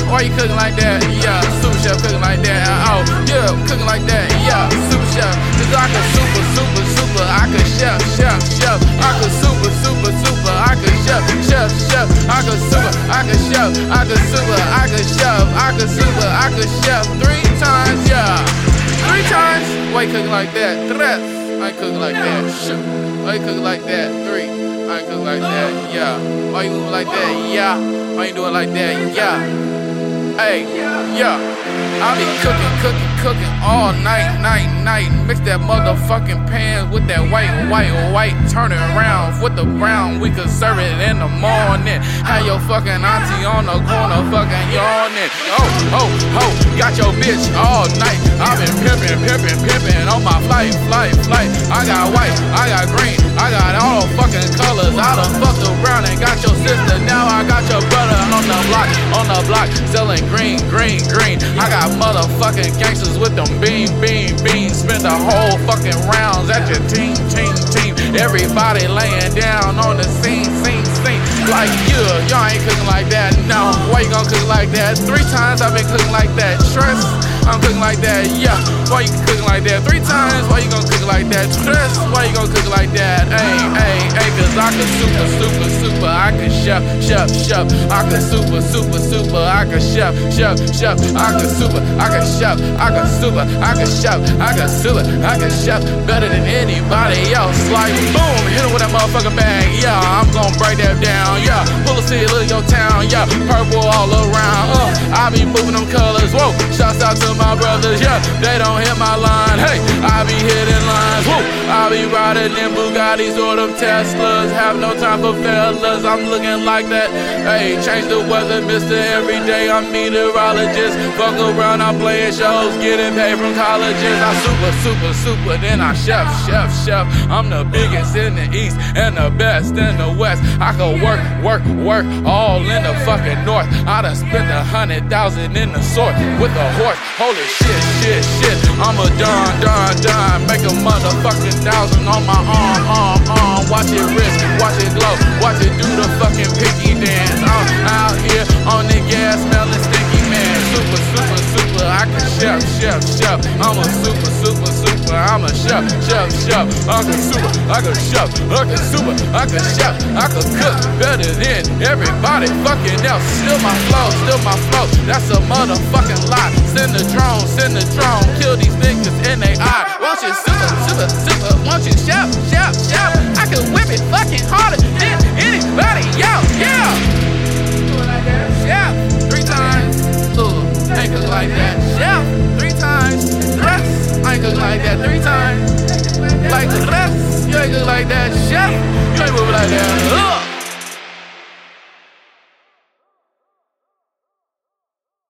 why you cooking like that? Yeah, super chef cooking like that. Oh, yeah, I'm cooking like that. Yeah, super chef. Cause I can super, I can chef. I can super, I can chef. I can super, I can chef. I can super, I can chef. I can super, I can chef. 3 times, yeah. 3 times. Why you cooking like that? 3. I ain't cooking like that. Shoot. Why you cooking like that? 3. I ain't cooking like that. Yeah. Why you moving like that? Yeah. Why you doing like that? Yeah. Hey, yeah. I be cooking all night. Mix that motherfucking pan with that white. Turn it around with the brown. We could serve it in the morning. Have your fucking auntie on the corner fucking yawning. Oh, got your bitch all night. I been pimping on my flight. I got white, I got green, I got all fucking colors. I done fucked around and got your sister. Now I got your brother on the block, selling green. I got motherfucking gangsters with them beans. Spend the whole fucking rounds at your team. Everybody laying down on the scene. Like y'all ain't cooking like that. No, why you gonna cook like that? 3 times I've been cooking like that. Stress, I'm cooking like that. Yeah, why you cooking like that? 3 times, why you gonna cook like that? Stress, why you gonna cook like that? Hey, cause I can super, I can chef. I can super, I can chef. I can super, I can chef. I can super, I can chef. I can super, I can chef better than anybody else. Like boom, hit him with that motherfucking bag. Yeah, I'm gonna break that down. Yeah, pull a seal of your town. Yeah, purple all around. I be moving them colors. Whoa, shouts out to my brothers. Yeah, they don't hit my line. Hey, I be hitting lines. Whoa, I be riding in Bugattis or them Teslas. Have no time for fellas. I'm looking like that. Hey, change the weather, Mr. Everyday. I'm meteorologist. Fuck around, I'm playing shows, getting paid from colleges. I super, then I chef. I'm the biggest in the east and the best in the west. I can work all in the fucking north. I done spent 100,000 in the sort with a horse. Holy shit. I'm a done. Make a motherfucking 1,000 on my arm. Watch it wrist, watch it glow, watch it do the fucking piggy dance. I'm out here on the gas, smelling stinky man. Super, I can chef. I'm a super, I'm a chef. I can super, I can chef. I can cook better than everybody fucking else. Still my flow. That's a motherfucking lie. Send the drone, kill these niggas in they eye. Want you super, want you chef. I can whip it fucking harder than anybody else. Yeah. Chef, 3 times. Ain't cooking like that. Chef, 3 times. Dress, I ain't cooking like that. 3 times. Like the rest, you ain't cooking like that. Chef.